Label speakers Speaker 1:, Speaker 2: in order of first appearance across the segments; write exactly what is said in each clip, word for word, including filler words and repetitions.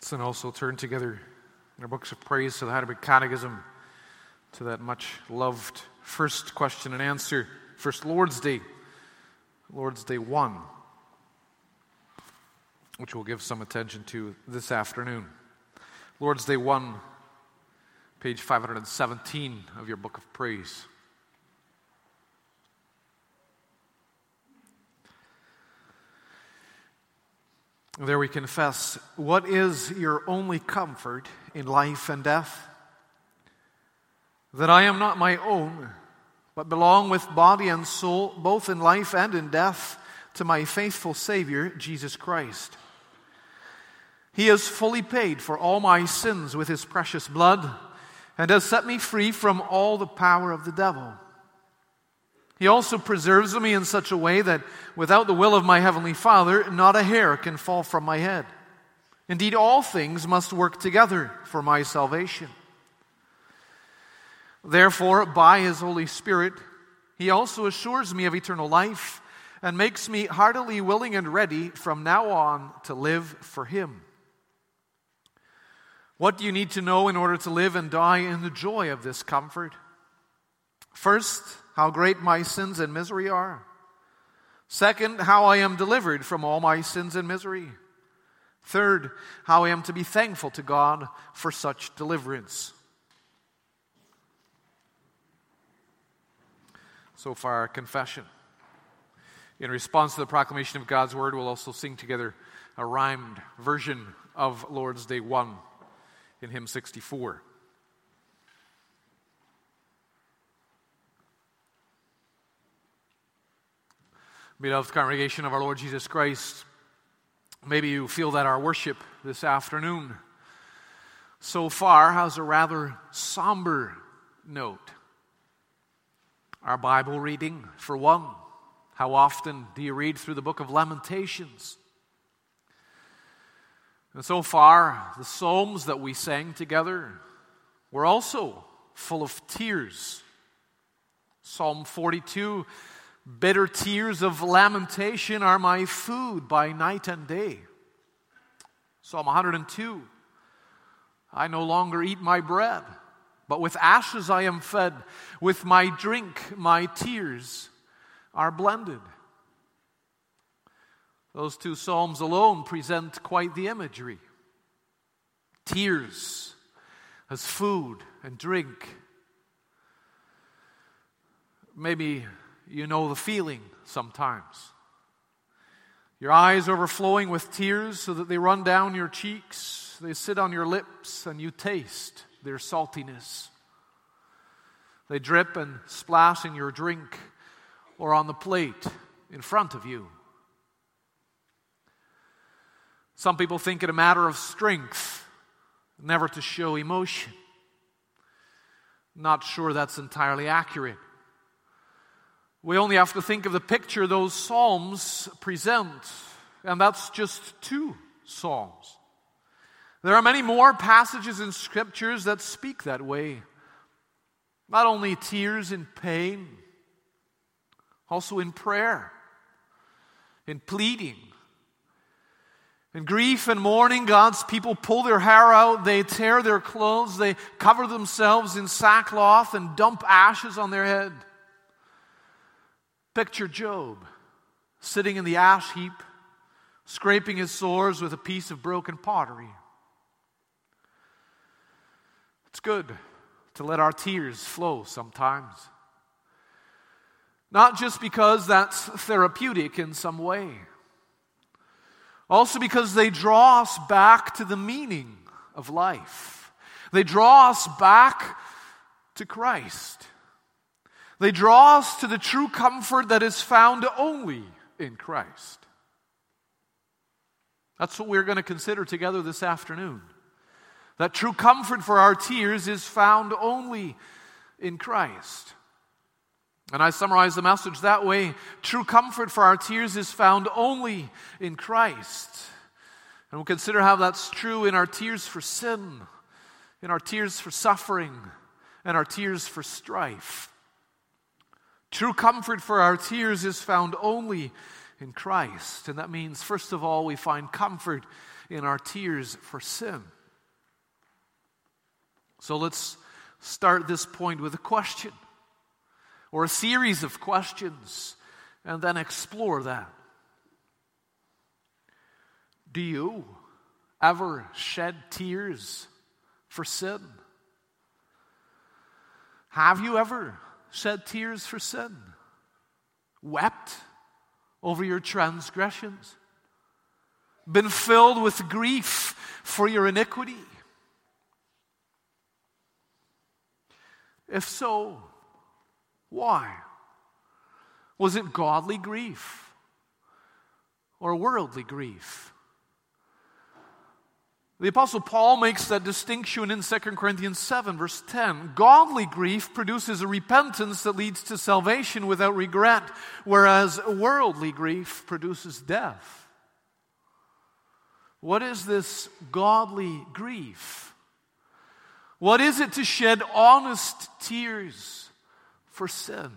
Speaker 1: Let's then also turn together in our books of praise to the Heidelberg Catechism, to that much loved first question and answer, first Lord's Day, Lord's Day one, which we'll give some attention to this afternoon. Lord's Day one, page five hundred seventeen of your book of praise. There we confess, what is your only comfort in life and death? That I am not my own, but belong with body and soul, both in life and in death, to my faithful Savior, Jesus Christ. He has fully paid for all my sins with His precious blood, and has set me free from all the power of the devil. He also preserves me in such a way that without the will of my Heavenly Father, not a hair can fall from my head. Indeed, all things must work together for my salvation. Therefore, by His Holy Spirit, He also assures me of eternal life and makes me heartily willing and ready from now on to live for Him. What do you need to know in order to live and die in the joy of this comfort? First, how great my sins and misery are. Second, how I am delivered from all my sins and misery. Third, how I am to be thankful to God for such deliverance. So far, our confession. In response to the proclamation of God's Word, we'll also sing together a rhymed version of Lord's Day one in hymn sixty-four. Beloved congregation of our Lord Jesus Christ, maybe you feel that our worship this afternoon so far has a rather somber note. Our Bible reading, for one, how often do you read through the book of Lamentations? And so far, the psalms that we sang together were also full of tears. Psalm forty-two, bitter tears of lamentation are my food by night and day. Psalm one hundred two, I no longer eat my bread, but with ashes I am fed. With my drink, my tears are blended. Those two psalms alone present quite the imagery. Tears as food and drink. Maybe you know the feeling sometimes. Your eyes overflowing with tears so that they run down your cheeks, they sit on your lips, and you taste their saltiness. They drip and splash in your drink or on the plate in front of you. Some people think it a matter of strength never to show emotion. Not sure that's entirely accurate. We only have to think of the picture those psalms present, and that's just two psalms. There are many more passages in Scriptures that speak that way. Not only tears in pain, also in prayer, in pleading. In grief and mourning, God's people pull their hair out, they tear their clothes, they cover themselves in sackcloth and dump ashes on their head. Picture Job sitting in the ash heap, scraping his sores with a piece of broken pottery. It's good to let our tears flow sometimes. Not just because that's therapeutic in some way. Also because they draw us back to the meaning of life. They draw us back to Christ. They draw us to the true comfort that is found only in Christ. That's what we're going to consider together this afternoon. That true comfort for our tears is found only in Christ. And I summarize the message that way. True comfort for our tears is found only in Christ. And we'll consider how that's true in our tears for sin, in our tears for suffering, and our tears for strife. True comfort for our tears is found only in Christ. And that means, first of all, we find comfort in our tears for sin. So let's start this point with a question, or a series of questions, and then explore that. Do you ever shed tears for sin? Have you ever shed tears for sin? Wept over your transgressions? Been filled with grief for your iniquity? If so, why? Was it godly grief or worldly grief? The Apostle Paul makes that distinction in Second Corinthians seven, verse ten. Godly grief produces a repentance that leads to salvation without regret, whereas worldly grief produces death. What is this godly grief? What is it to shed honest tears for sin?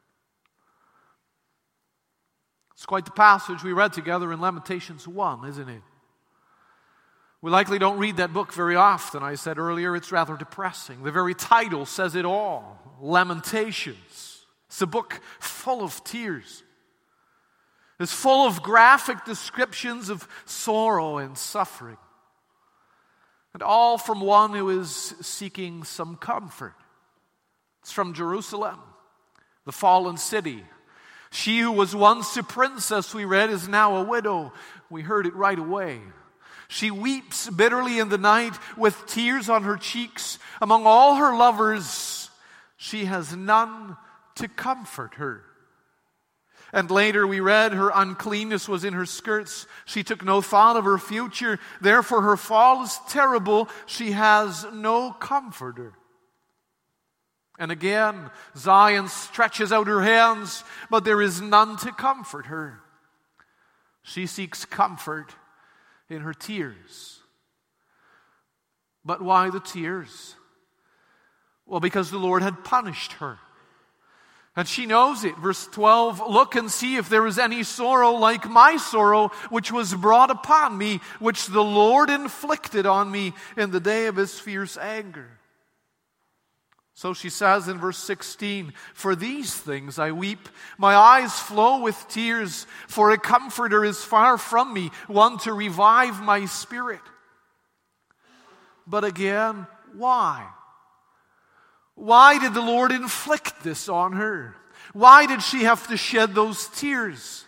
Speaker 1: It's quite the passage we read together in Lamentations one, isn't it? We likely don't read that book very often. I said earlier, it's rather depressing. The very title says it all. Lamentations. It's a book full of tears. It's full of graphic descriptions of sorrow and suffering. And all from one who is seeking some comfort. It's from Jerusalem, the fallen city. She who was once a princess, we read, is now a widow. We heard it right away. She weeps bitterly in the night with tears on her cheeks. Among all her lovers, she has none to comfort her. And later we read, her uncleanness was in her skirts. She took no thought of her future. Therefore her fall is terrible. She has no comforter. And again, Zion stretches out her hands, but there is none to comfort her. She seeks comfort in her tears. But why the tears? Well, because the Lord had punished her. And she knows it. Verse twelve, look and see if there is any sorrow like my sorrow, which was brought upon me, which the Lord inflicted on me in the day of his fierce anger. So she says in verse sixteen, for these things I weep, my eyes flow with tears, for a comforter is far from me, one to revive my spirit. But again, why? Why did the Lord inflict this on her? Why did she have to shed those tears?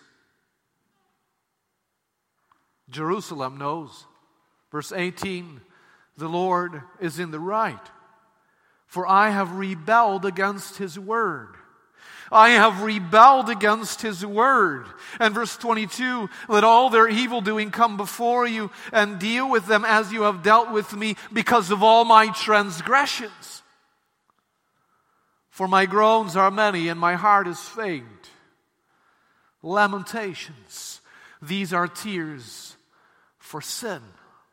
Speaker 1: Jerusalem knows. Verse eighteen, the Lord is in the right. For I have rebelled against his word. I have rebelled against his word. And verse twenty-two, let all their evil doing come before you and deal with them as you have dealt with me because of all my transgressions. For my groans are many and my heart is faint. Lamentations. These are tears for sin.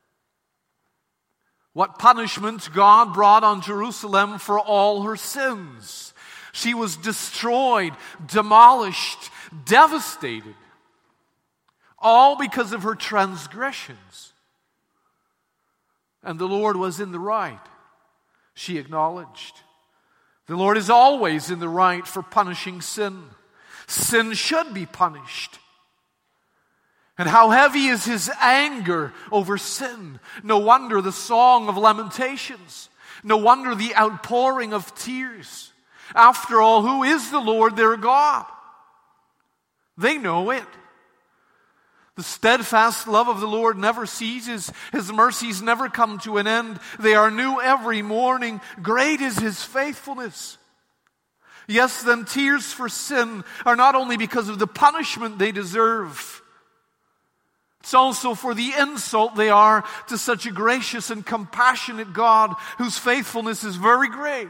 Speaker 1: What punishment God brought on Jerusalem for all her sins. She was destroyed, demolished, devastated. All because of her transgressions. And the Lord was in the right. She acknowledged. The Lord is always in the right for punishing sin. Sin should be punished. And how heavy is his anger over sin. No wonder the song of Lamentations. No wonder the outpouring of tears. After all, who is the Lord their God? They know it. The steadfast love of the Lord never ceases. His mercies never come to an end. They are new every morning. Great is his faithfulness. Yes, then tears for sin are not only because of the punishment they deserve. It's also for the insult they are to such a gracious and compassionate God whose faithfulness is very great.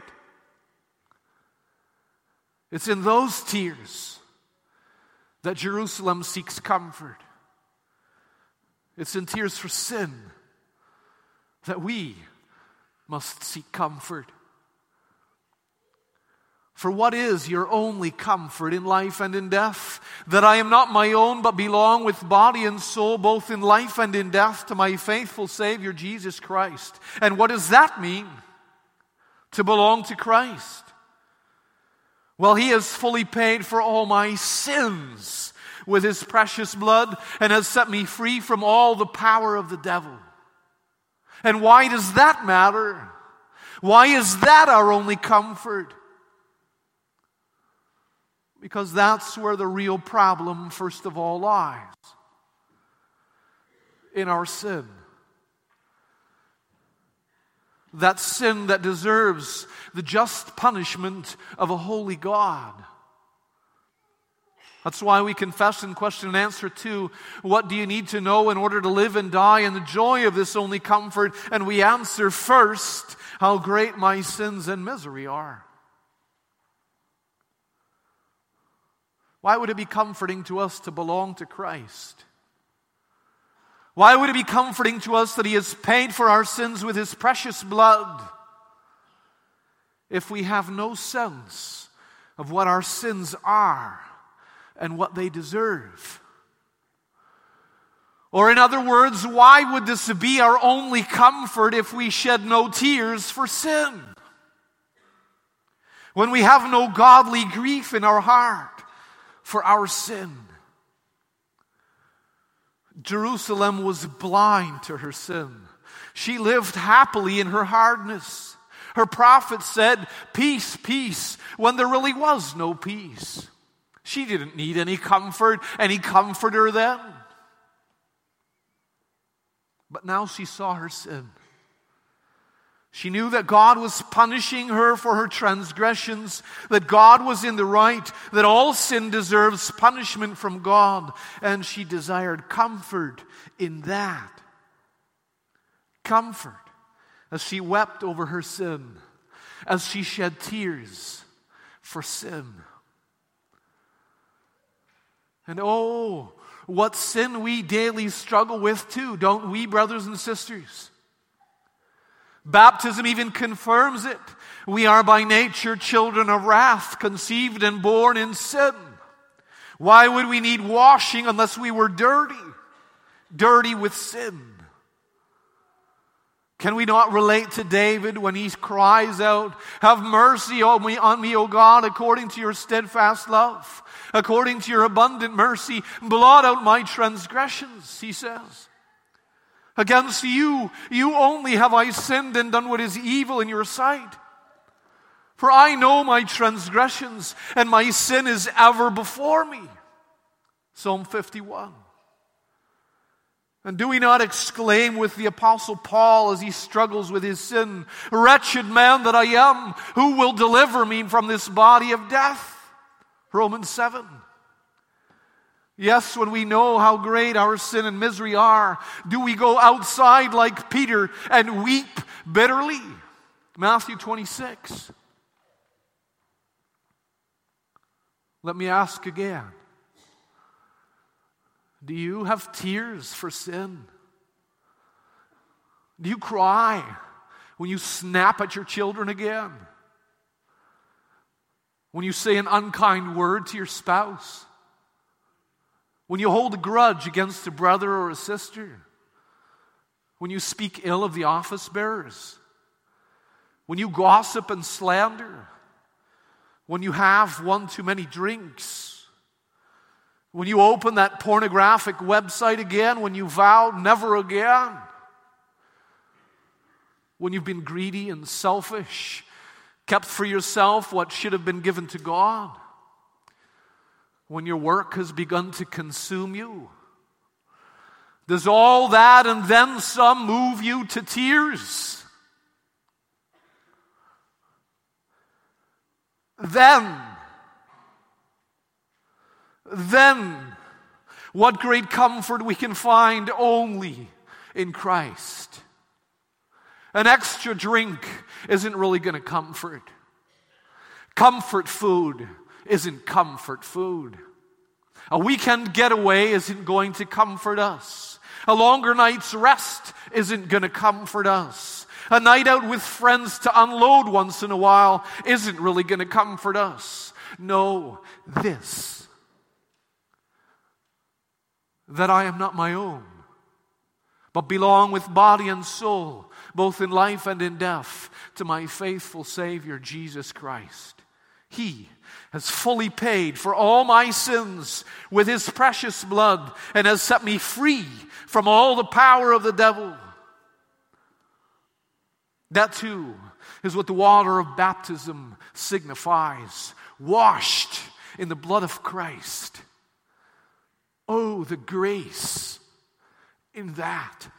Speaker 1: It's in those tears that Jerusalem seeks comfort. It's in tears for sin that we must seek comfort. For what is your only comfort in life and in death? That I am not my own, but belong with body and soul, both in life and in death, to my faithful Savior, Jesus Christ. And what does that mean? To belong to Christ? Well, He has fully paid for all my sins with His precious blood and has set me free from all the power of the devil. And why does that matter? Why is that our only comfort? Because that's where the real problem, first of all, lies. In our sin. That sin that deserves the just punishment of a holy God. That's why we confess in question and answer two, what do you need to know in order to live and die in the joy of this only comfort? And we answer first, how great my sins and misery are. Why would it be comforting to us to belong to Christ? Why would it be comforting to us that He has paid for our sins with His precious blood if we have no sense of what our sins are and what they deserve? Or in other words, why would this be our only comfort if we shed no tears for sin? When we have no godly grief in our heart for our sin. Jerusalem was blind to her sin. She lived happily in her hardness. Her prophet said, peace, peace, when there really was no peace. She didn't need any comfort, any comforter then. But now she saw her sin. She knew that God was punishing her for her transgressions, that God was in the right, that all sin deserves punishment from God, and she desired comfort in that. Comfort as she wept over her sin, as she shed tears for sin. And oh, what sin we daily struggle with too, don't we, brothers and sisters? Baptism even confirms it. We are by nature children of wrath, conceived and born in sin. Why would we need washing unless we were dirty? Dirty with sin. Can we not relate to David when he cries out, have mercy on me, on me, O God, according to your steadfast love, according to your abundant mercy, blot out my transgressions, he says. Against you, you only have I sinned and done what is evil in your sight. For I know my transgressions, and my sin is ever before me. Psalm fifty-one. And do we not exclaim with the Apostle Paul as he struggles with his sin, wretched man that I am, who will deliver me from this body of death? Romans seven. Yes, when we know how great our sin and misery are, do we go outside like Peter and weep bitterly? Matthew twenty-six. Let me ask again. Do you have tears for sin? Do you cry when you snap at your children again? When you say an unkind word to your spouse? When you hold a grudge against a brother or a sister? When you speak ill of the office bearers? When you gossip and slander? When you have one too many drinks? When you open that pornographic website again? When you vow never again? When you've been greedy and selfish, kept for yourself what should have been given to God? When your work has begun to consume you? Does all that and then some move you to tears? Then, then, what great comfort we can find only in Christ. An extra drink isn't really going to comfort. Comfort food isn't comfort food. A weekend getaway isn't going to comfort us. A longer night's rest isn't going to comfort us. A night out with friends to unload once in a while isn't really going to comfort us. No, this, that I am not my own, but belong with body and soul, both in life and in death, to my faithful Savior, Jesus Christ. He has fully paid for all my sins with His precious blood and has set me free from all the power of the devil. That too is what the water of baptism signifies. Washed in the blood of Christ. Oh, the grace in that.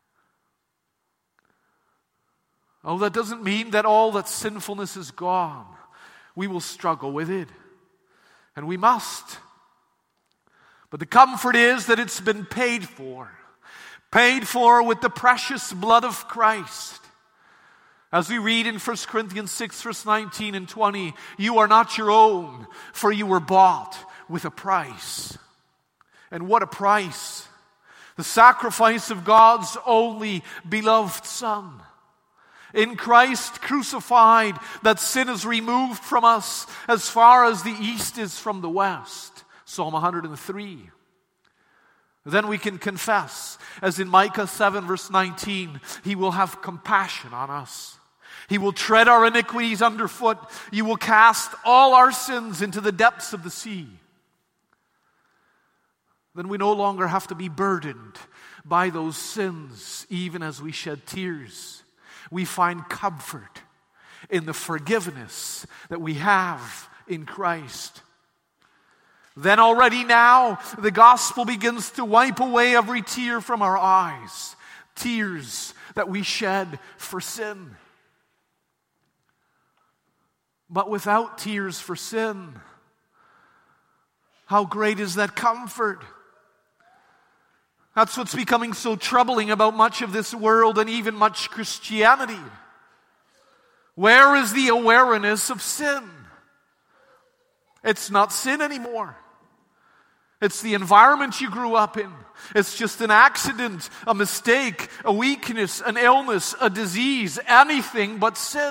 Speaker 1: Oh, that doesn't mean that all that sinfulness is gone. We will struggle with it. And we must. But the comfort is that it's been paid for. Paid for with the precious blood of Christ. As we read in First Corinthians six, verse nineteen and twenty, you are not your own, for you were bought with a price. And what a price! The sacrifice of God's only beloved Son. In Christ crucified, that sin is removed from us as far as the east is from the west. Psalm one hundred three. Then we can confess, as in Micah seven, verse nineteen, He will have compassion on us. He will tread our iniquities underfoot. You will cast all our sins into the depths of the sea. Then we no longer have to be burdened by those sins, even as we shed tears. We find comfort in the forgiveness that we have in Christ. Then already now, the gospel begins to wipe away every tear from our eyes. Tears that we shed for sin. But without tears for sin, how great is that comfort? That's what's becoming so troubling about much of this world and even much Christianity. Where is the awareness of sin? It's not sin anymore. It's the environment you grew up in. It's just an accident, a mistake, a weakness, an illness, a disease, anything but sin.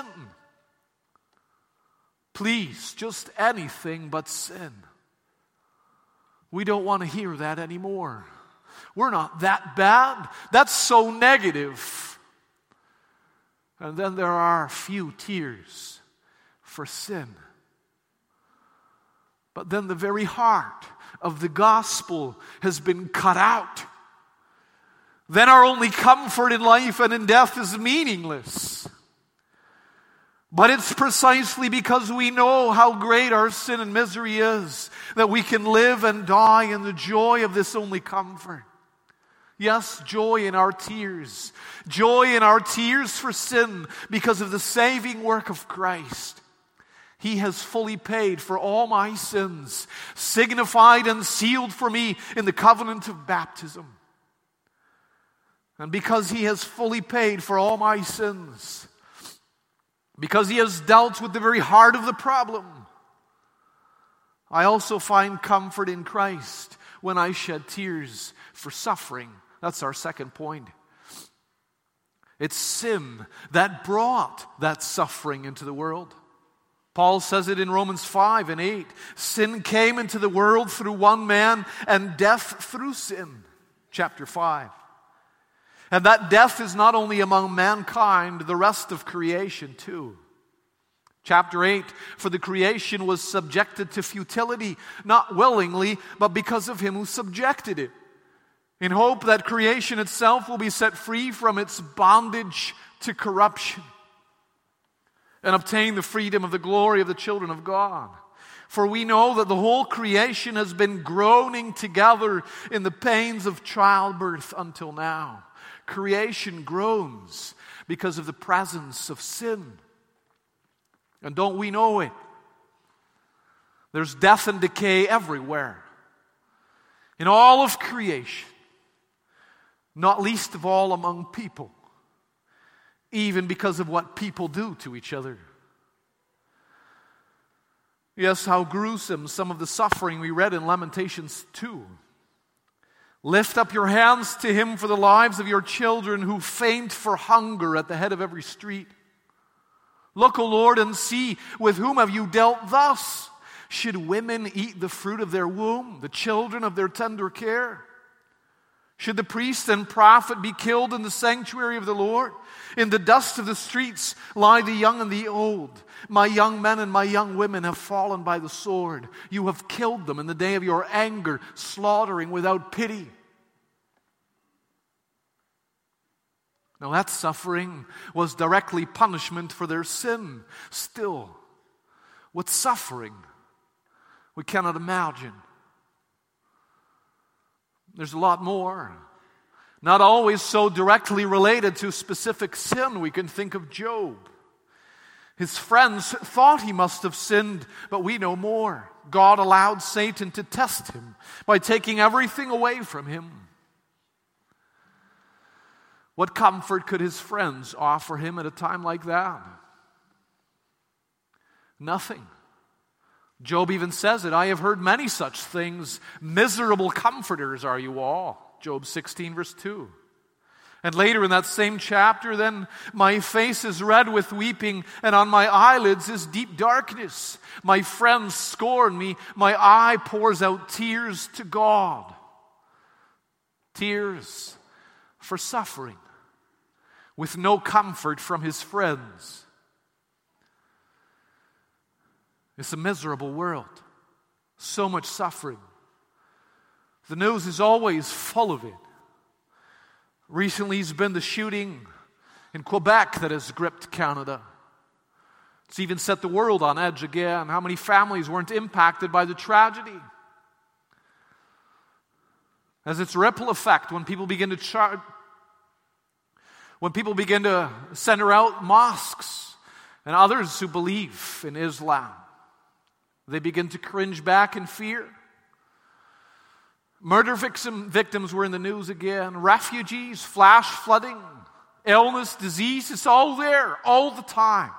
Speaker 1: Please, just anything but sin. We don't want to hear that anymore. We're not that bad. That's so negative. And then there are few tears for sin. But then the very heart of the gospel has been cut out. Then our only comfort in life and in death is meaningless. But it's precisely because we know how great our sin and misery is that we can live and die in the joy of this only comfort. Yes, joy in our tears. Joy in our tears for sin because of the saving work of Christ. He has fully paid for all my sins, signified and sealed for me in the covenant of baptism. And because He has fully paid for all my sins, because He has dealt with the very heart of the problem, I also find comfort in Christ when I shed tears for suffering. That's our second point. It's sin that brought that suffering into the world. Paul says it in Romans five and eight. Sin came into the world through one man, and death through sin. Chapter five. And that death is not only among mankind, the rest of creation too. Chapter eight, for the creation was subjected to futility, not willingly, but because of Him who subjected it, in hope that creation itself will be set free from its bondage to corruption and obtain the freedom of the glory of the children of God. For we know that the whole creation has been groaning together in the pains of childbirth until now. Creation groans because of the presence of sin. And don't we know it? There's death and decay everywhere. In all of creation. Not least of all among people. Even because of what people do to each other. Yes, how gruesome some of the suffering we read in Lamentations two. Lift up your hands to him for the lives of your children who faint for hunger at the head of every street. Look, O Lord, and see, with whom have you dealt thus? Should women eat the fruit of their womb, the children of their tender care? Should the priest and prophet be killed in the sanctuary of the Lord? In the dust of the streets lie the young and the old. My young men and my young women have fallen by the sword. You have killed them in the day of your anger, slaughtering without pity. Now that suffering was directly punishment for their sin. Still, what suffering we cannot imagine. There's a lot more. Not always so directly related to specific sin. We can think of Job. His friends thought he must have sinned, but we know more. God allowed Satan to test him by taking everything away from him. What comfort could his friends offer him at a time like that? Nothing. Job even says it. I have heard many such things. Miserable comforters are you all. Job sixteen verse two. And later in that same chapter, then, my face is red with weeping, and on my eyelids is deep darkness. My friends scorn me. My eye pours out tears to God. Tears for suffering, with no comfort from his friends. It's a miserable world. So much suffering. The news is always full of it. Recently, it's been the shooting in Quebec that has gripped Canada. It's even set the world on edge again. How many families weren't impacted by the tragedy? As its ripple effect, when people begin to char- when people begin to send out mosques and others who believe in Islam, they begin to cringe back in fear. Murder victim, victims were in the news again. Refugees, flash flooding, illness, disease, it's all there, all the time.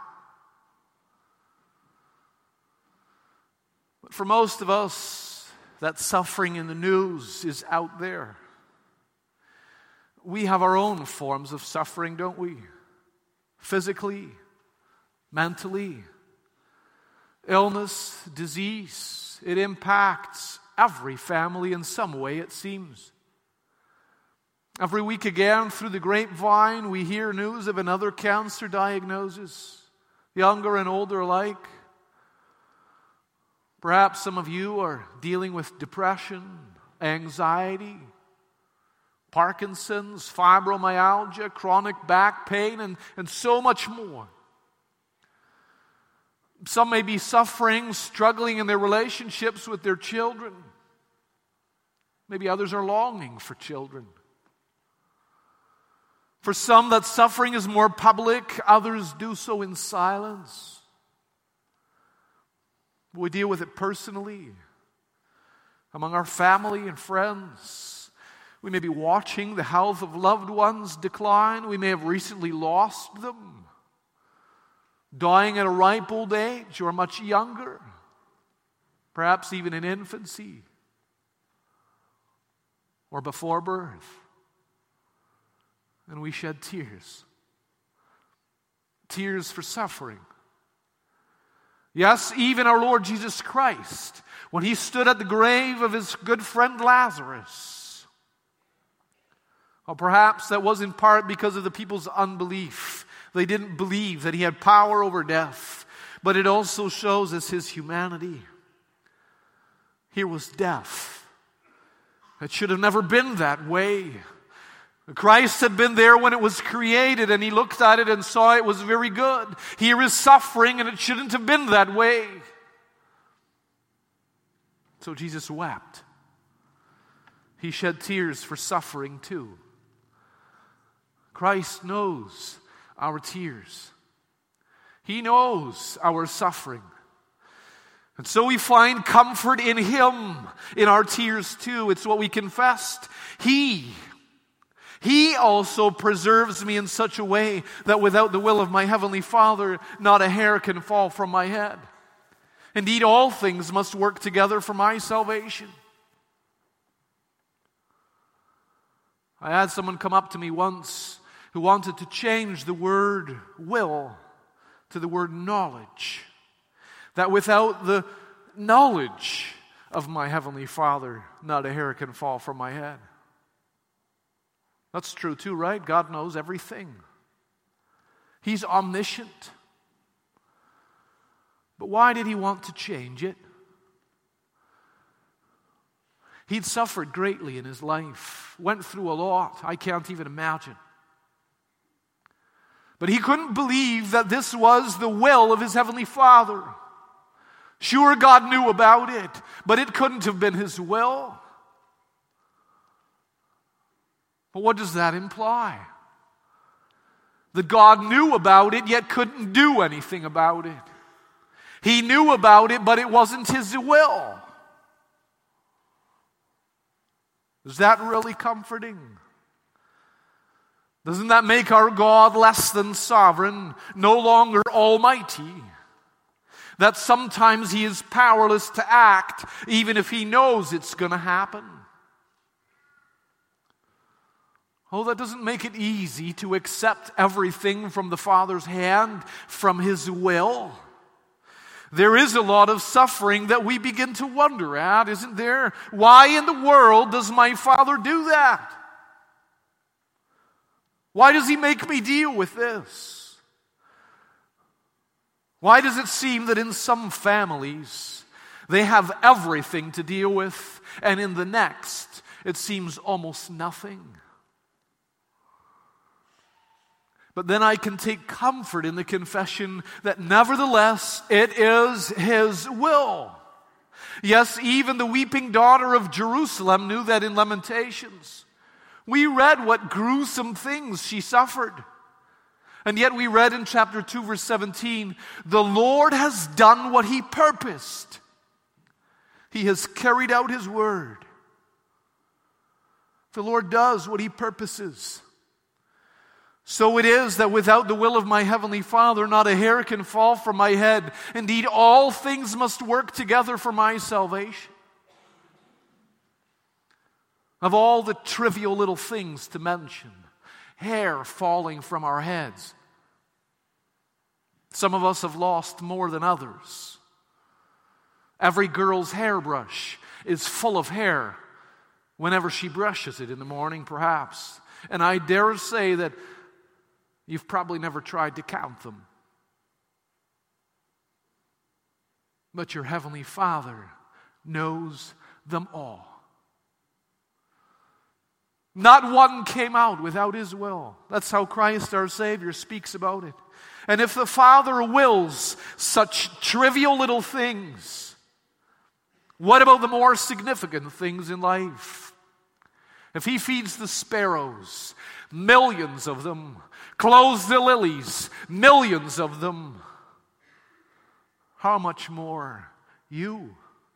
Speaker 1: But for most of us, that suffering in the news is out there. We have our own forms of suffering, don't we? Physically, mentally. Illness, disease, it impacts every family in some way, it seems. Every week again, through the grapevine, we hear news of another cancer diagnosis, younger and older alike. Perhaps some of you are dealing with depression, anxiety, Parkinson's, fibromyalgia, chronic back pain, and, and so much more. Some may be suffering, struggling in their relationships with their children. Maybe others are longing for children. For some, that suffering is more public. Others do so in silence. We deal with it personally, among our family and friends. We may be watching the health of loved ones decline. We may have recently lost them, dying at a ripe old age or much younger, perhaps even in infancy or before birth. And we shed tears. Tears for suffering. Yes, even our Lord Jesus Christ, when he stood at the grave of his good friend Lazarus, or perhaps that was in part because of the people's unbelief. They didn't believe that he had power over death. But it also shows us his humanity. Here was death. It should have never been that way. Christ had been there when it was created, and he looked at it and saw it was very good. Here is suffering, and it shouldn't have been that way. So Jesus wept. He shed tears for suffering too. Christ knows our tears. He knows our suffering. And so we find comfort in him, in our tears too. It's what we confessed. He, He also preserves me in such a way that without the will of my heavenly Father, not a hair can fall from my head. Indeed, all things must work together for my salvation. I had someone come up to me once who wanted to change the word will to the word knowledge. That without the knowledge of my Heavenly Father, not a hair can fall from my head. That's true too, right? God knows everything. He's omniscient. But why did He want to change it? He'd suffered greatly in His life, went through a lot I can't even imagine. But He couldn't believe that this was the will of His Heavenly Father. Sure, God knew about it, but it couldn't have been His will. But what does that imply? That God knew about it, yet couldn't do anything about it. He knew about it, but it wasn't His will. Is that really comforting? Doesn't that make our God less than sovereign, no longer almighty? That sometimes He is powerless to act, even if He knows it's going to happen. Oh, that doesn't make it easy to accept everything from the Father's hand, from His will. There is a lot of suffering that we begin to wonder at, isn't there? Why in the world does my Father do that? Why does He make me deal with this? Why does it seem that in some families they have everything to deal with, and in the next it seems almost nothing? But then I can take comfort in the confession that nevertheless it is His will. Yes, even the weeping daughter of Jerusalem knew that in Lamentations. We read what gruesome things she suffered. And yet we read in chapter two, verse seventeen, the Lord has done what He purposed. He has carried out His word. The Lord does what He purposes. So it is that without the will of my Heavenly Father, not a hair can fall from my head. Indeed, all things must work together for my salvation. Of all the trivial little things to mention, hair falling from our heads. Some of us have lost more than others. Every girl's hairbrush is full of hair whenever she brushes it in the morning, perhaps. And I dare say that you've probably never tried to count them. But your Heavenly Father knows them all. Not one came out without His will. That's how Christ our Savior speaks about it. And if the Father wills such trivial little things, what about the more significant things in life? If He feeds the sparrows, millions of them, clothes the lilies, millions of them, how much more you?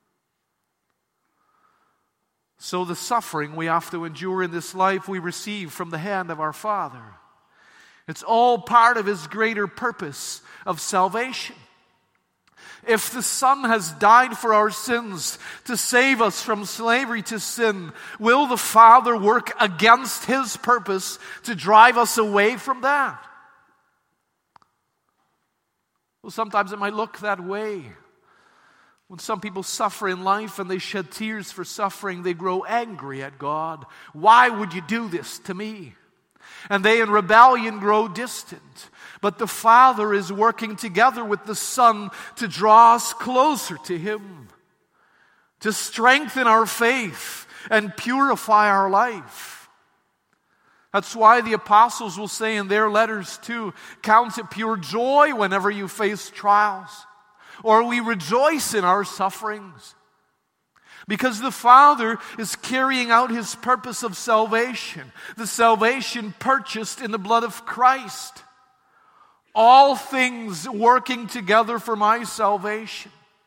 Speaker 1: So the suffering we have to endure in this life we receive from the hand of our Father. It's all part of His greater purpose of salvation. If the Son has died for our sins to save us from slavery to sin, will the Father work against His purpose to drive us away from that? Well, sometimes it might look that way. When some people suffer in life and they shed tears for suffering, they grow angry at God. Why would you do this to me? And they in rebellion grow distant. But the Father is working together with the Son to draw us closer to Him, to strengthen our faith and purify our life. That's why the apostles will say in their letters too, count it pure joy whenever you face trials, or we rejoice in our sufferings. Because the Father is carrying out His purpose of salvation, the salvation purchased in the blood of Christ. All things working together for my salvation.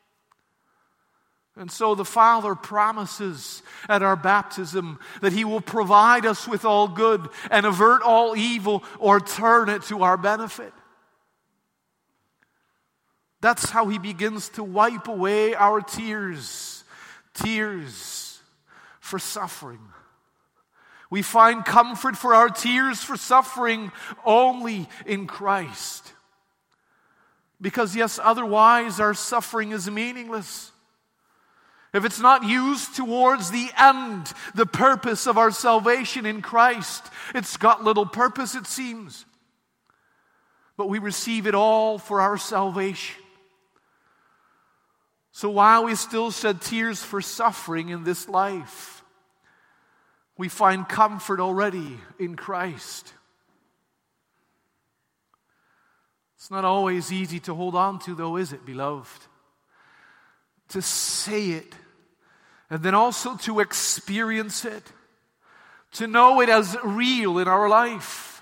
Speaker 1: And so the Father promises at our baptism that He will provide us with all good and avert all evil or turn it to our benefit. That's how He begins to wipe away our tears. Tears for suffering. We find comfort for our tears for suffering only in Christ. Because yes, otherwise our suffering is meaningless. If it's not used towards the end, the purpose of our salvation in Christ, it's got little purpose, it seems. But we receive it all for our salvation. So while we still shed tears for suffering in this life, we find comfort already in Christ. It's not always easy to hold on to, though, is it, beloved? To say it, and then also to experience it, to know it as real in our life.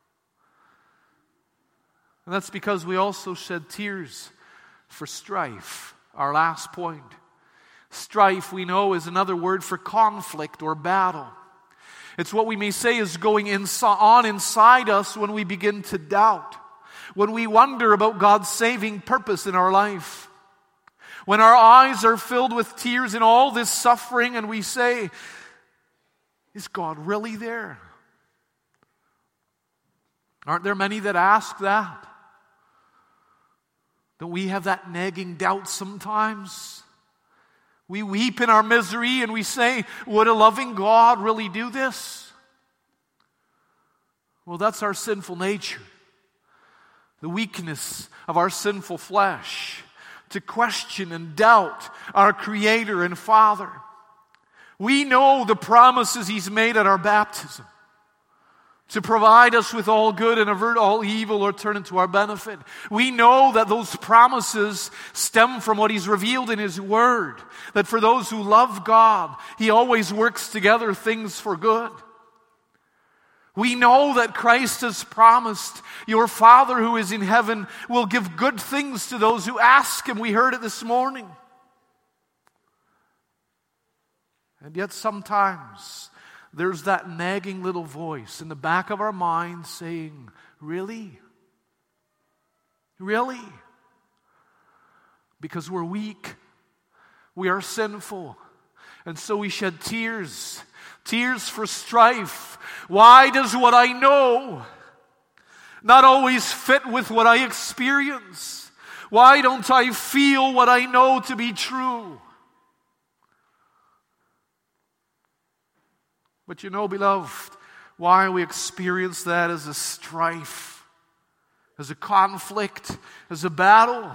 Speaker 1: And that's because we also shed tears for strife, our last point. Strife, we know, is another word for conflict or battle. It's what we may say is going insi- on inside us when we begin to doubt, when we wonder about God's saving purpose in our life, when our eyes are filled with tears in all this suffering and we say, is God really there? Aren't there many that ask that? Don't we have that nagging doubt sometimes? We weep in our misery and we say, would a loving God really do this? Well, that's our sinful nature. The weakness of our sinful flesh to question and doubt our Creator and Father. We know the promises He's made at our baptism to provide us with all good and avert all evil or turn it to our benefit. We know that those promises stem from what He's revealed in His Word, that for those who love God, He always works together things for good. We know that Christ has promised, your Father who is in heaven will give good things to those who ask Him. We heard it this morning. And yet sometimes there's that nagging little voice in the back of our mind saying, really? Really? Because we're weak. We are sinful. And so we shed tears. Tears for strife. Why does what I know not always fit with what I experience? Why don't I feel what I know to be true? But you know, beloved, why we experience that as a strife, as a conflict, as a battle?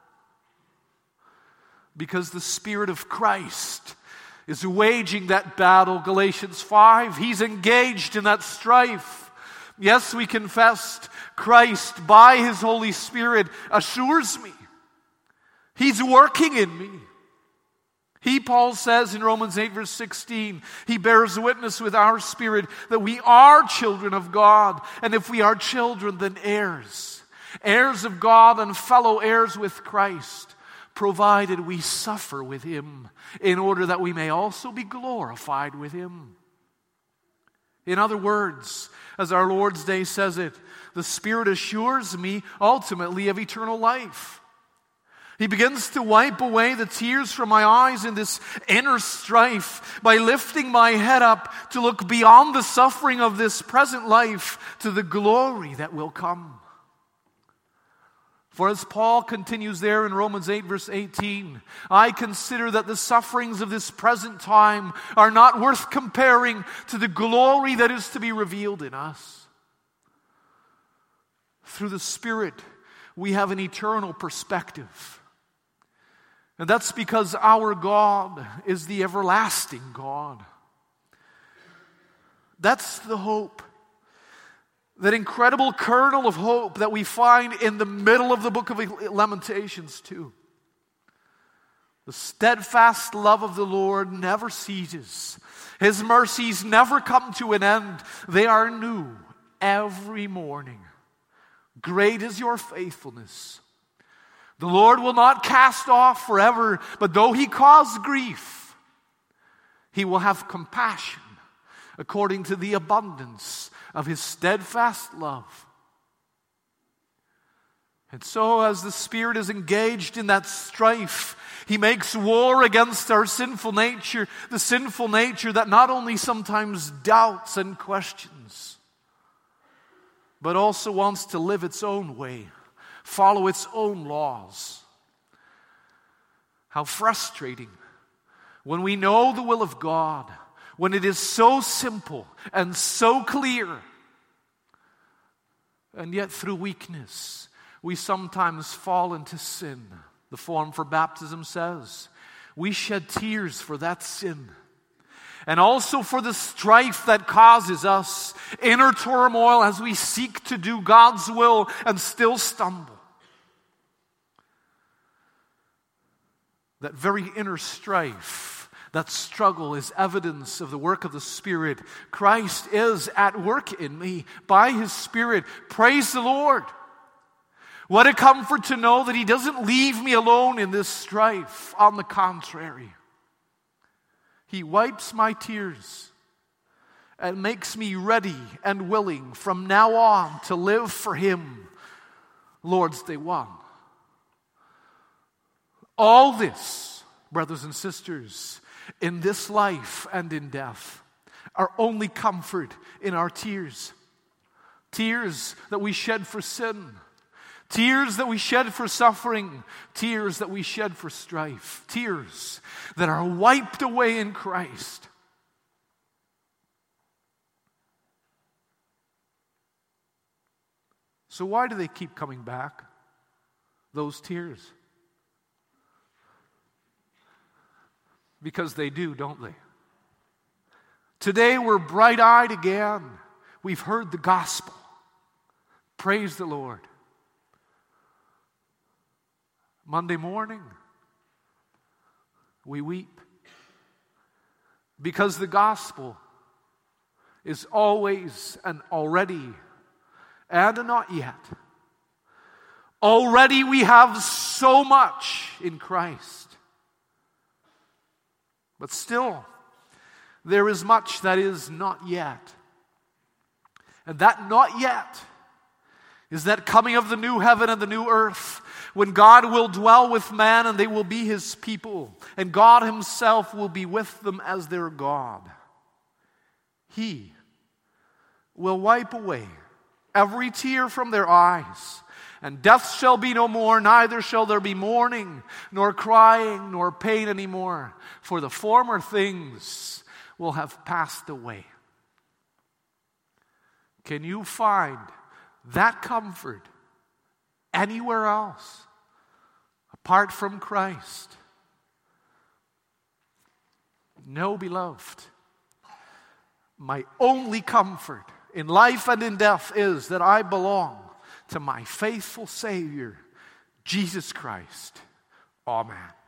Speaker 1: Because the Spirit of Christ is waging that battle, Galatians five. He's engaged in that strife. Yes, we confessed, Christ, by His Holy Spirit, assures me. He's working in me. He, Paul says in Romans eight verse sixteen, he bears witness with our spirit that we are children of God. And if we are children, then heirs. Heirs of God and fellow heirs with Christ, provided we suffer with Him, in order that we may also be glorified with Him. In other words, as our Lord's Day says it, the Spirit assures me ultimately of eternal life. He begins to wipe away the tears from my eyes in this inner strife by lifting my head up to look beyond the suffering of this present life to the glory that will come. For as Paul continues there in Romans eight verse eighteen, I consider that the sufferings of this present time are not worth comparing to the glory that is to be revealed in us. Through the Spirit, we have an eternal perspective. And that's because our God is the everlasting God. That's the hope. That incredible kernel of hope that we find in the middle of the book of Lamentations too. The steadfast love of the Lord never ceases. His mercies never come to an end. They are new every morning. Great is your faithfulness. The Lord will not cast off forever, but though He cause grief, He will have compassion according to the abundance of His steadfast love. And so as the Spirit is engaged in that strife, He makes war against our sinful nature, the sinful nature that not only sometimes doubts and questions, but also wants to live its own way, follow its own laws. How frustrating when we know the will of God, when it is so simple and so clear, and yet through weakness, we sometimes fall into sin. The form for baptism says, we shed tears for that sin. And also for the strife that causes us inner turmoil as we seek to do God's will and still stumble. That very inner strife, that struggle is evidence of the work of the Spirit. Christ is at work in me by His Spirit. Praise the Lord. What a comfort to know that He doesn't leave me alone in this strife. On the contrary, He wipes my tears and makes me ready and willing from now on to live for Him. Lord's Day one. All this, brothers and sisters, in this life and in death, our only comfort in our tears. Tears that we shed for sin. Tears that we shed for suffering. Tears that we shed for strife. Tears that are wiped away in Christ. So why do they keep coming back? Those tears. Because they do, don't they? Today we're bright-eyed again. We've heard the gospel. Praise the Lord. Monday morning, we weep. Because the gospel is always and already and a not yet. Already we have so much in Christ. But still, there is much that is not yet. And that not yet is that coming of the new heaven and the new earth, when God will dwell with man and they will be His people, and God Himself will be with them as their God. He will wipe away every tear from their eyes, and death shall be no more, neither shall there be mourning, nor crying, nor pain anymore, for the former things will have passed away. Can you find that comfort anywhere else apart from Christ? No, beloved. My only comfort in life and in death is that I belong to my faithful Savior, Jesus Christ. Amen.